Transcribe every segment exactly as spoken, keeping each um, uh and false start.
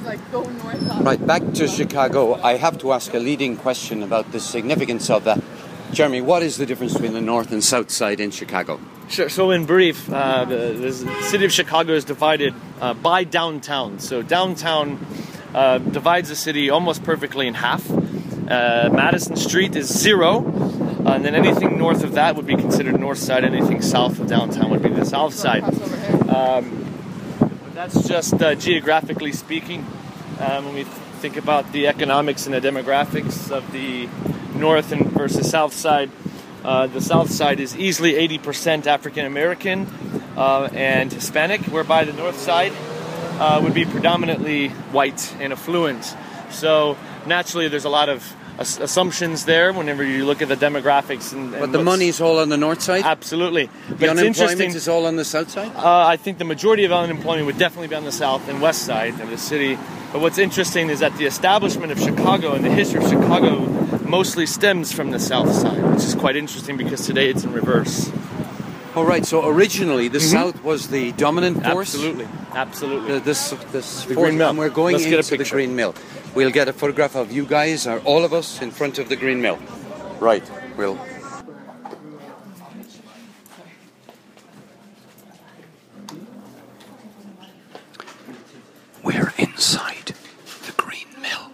like go north. Right, back to Chicago. I have to ask a leading question about the significance of that. Jeremy, what is the difference between the north and south side in Chicago? Sure. So in brief, uh, the, the city of Chicago is divided uh, by downtown. So downtown uh, divides the city almost perfectly in half. Uh, Madison Street is zero, uh, and then anything north of that would be considered north side. Anything south of downtown would be the south side. Um, but that's just uh, geographically speaking. Um, when we th- think about the economics and the demographics of the north and versus south side, uh, the south side is easily eighty percent African American uh, and Hispanic, whereby the north side uh, would be predominantly white and affluent. So naturally, there's a lot of ass- assumptions there whenever you look at the demographics. And, and But the money's all on the north side? Absolutely. But The it's interesting. unemployment is all on the south side? Uh, I think the majority of unemployment would definitely be on the south and west side of the city. But what's interesting is that the establishment of Chicago and the history of Chicago mostly stems from the south side, which is quite interesting because today it's in reverse. All right, so originally the Mhm. south was the dominant force? Absolutely, absolutely. The, this this The force, Green Mill. and we're going Let's get a into the picture. Green Mill. We'll get a photograph of you guys, or all of us, in front of the Green Mill. Right, we'll... We're inside the Green Mill.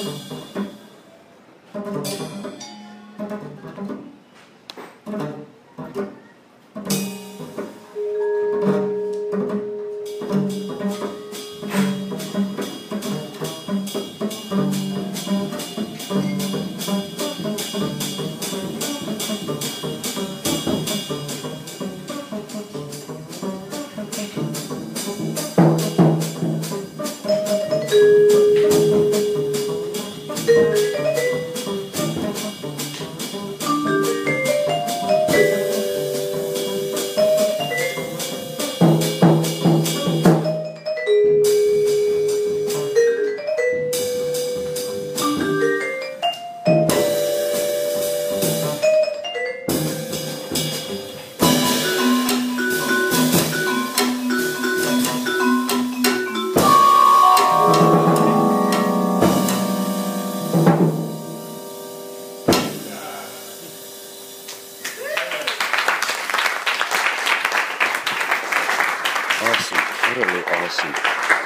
Awesome, utterly awesome.